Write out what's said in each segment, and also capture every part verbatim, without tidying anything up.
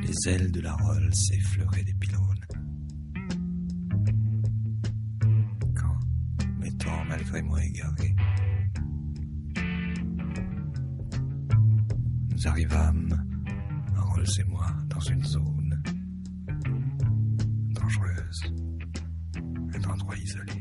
Les ailes de la Rolls effleuraient des pylônes. Quand, m'étant malgré moi égaré, nous arrivâmes, Rolls et moi, dans une zone dangereuse, un endroit isolé.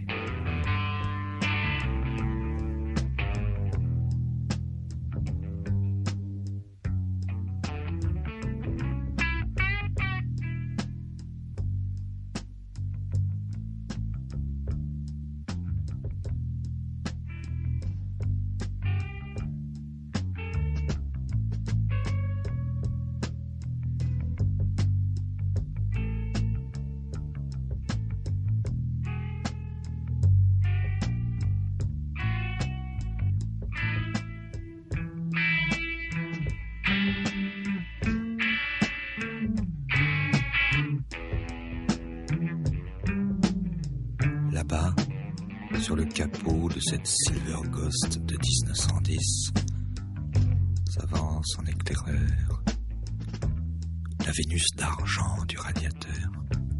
Là-bas, sur le capot de cette Silver Ghost de dix-neuf cent dix, s'avance en éclaireur la Vénus d'argent du radiateur,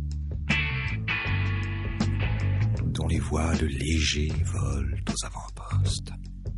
dont les voiles légers volent aux avant-postes.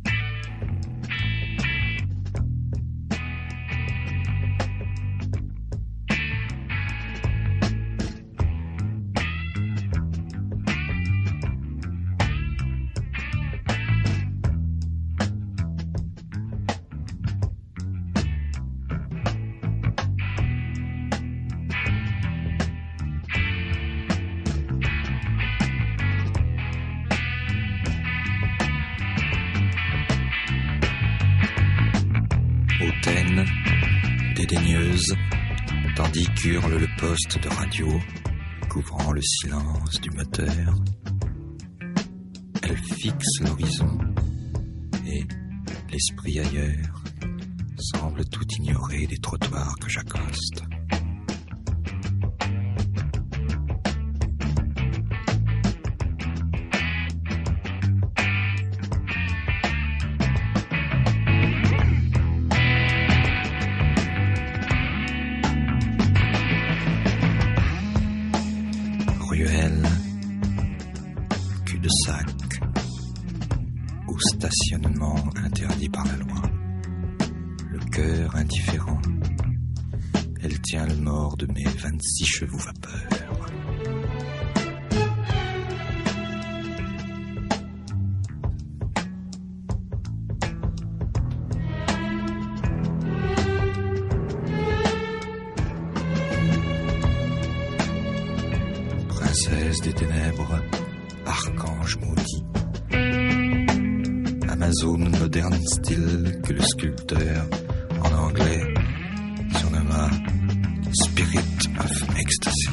Hautaine, dédaigneuse, tandis qu'hurle le poste de radio, couvrant le silence du moteur. Elle fixe l'horizon et, l'esprit ailleurs, semble tout ignorer des trottoirs que j'accoste. Ruelle, cul-de-sac ou stationnement interdit par la loi. Le cœur indifférent, elle tient le mort de mes vingt-six chevaux vapeur. Princesse des ténèbres, archange maudit, Amazone moderne style que le sculpteur, en anglais, surnomma Spirit of Ecstasy.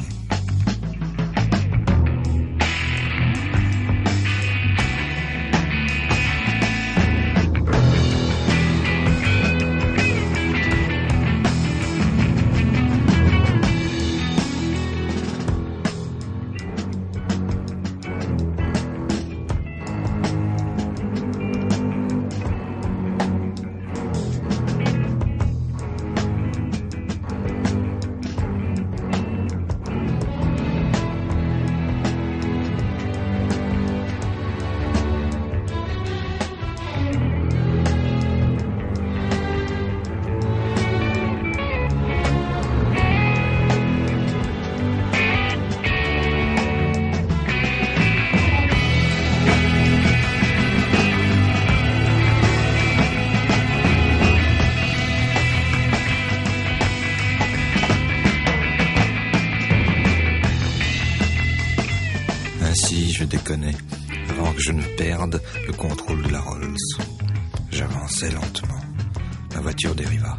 Ainsi, je déconnais, avant que je ne perde le contrôle de la Rolls. J'avançais lentement. Ma voiture dériva.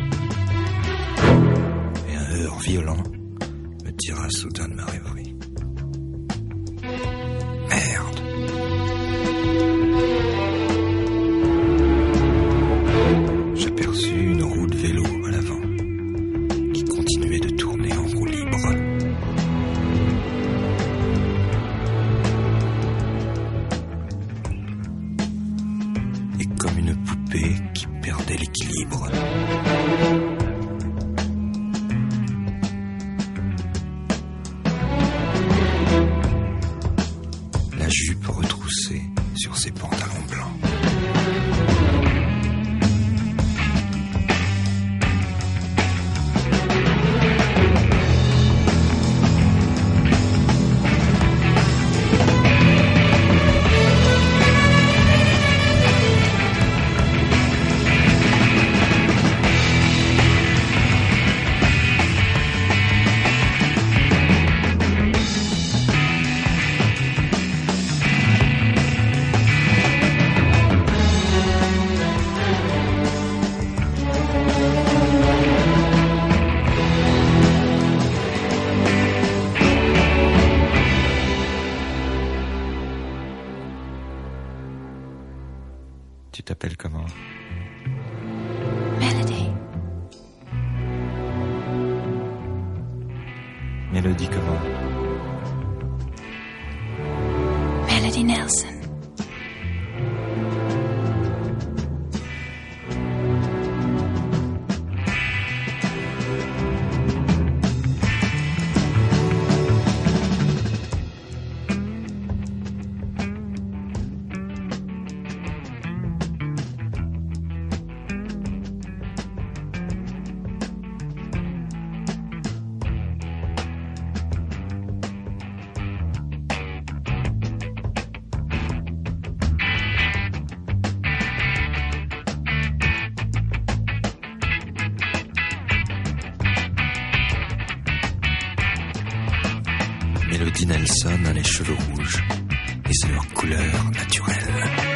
Et un heurt violent me tira soudain de ma rêverie. Merde! J'aperçus une roue de vélo à l'avant, qui continuait de tourner en roue libre. Et comme une poupée qui perdait l'équilibre. Tu t'appelles comment? Melody. Mélodie comment? Melody Nelson. Melody Nelson a les cheveux rouges et c'est leur couleur naturelle.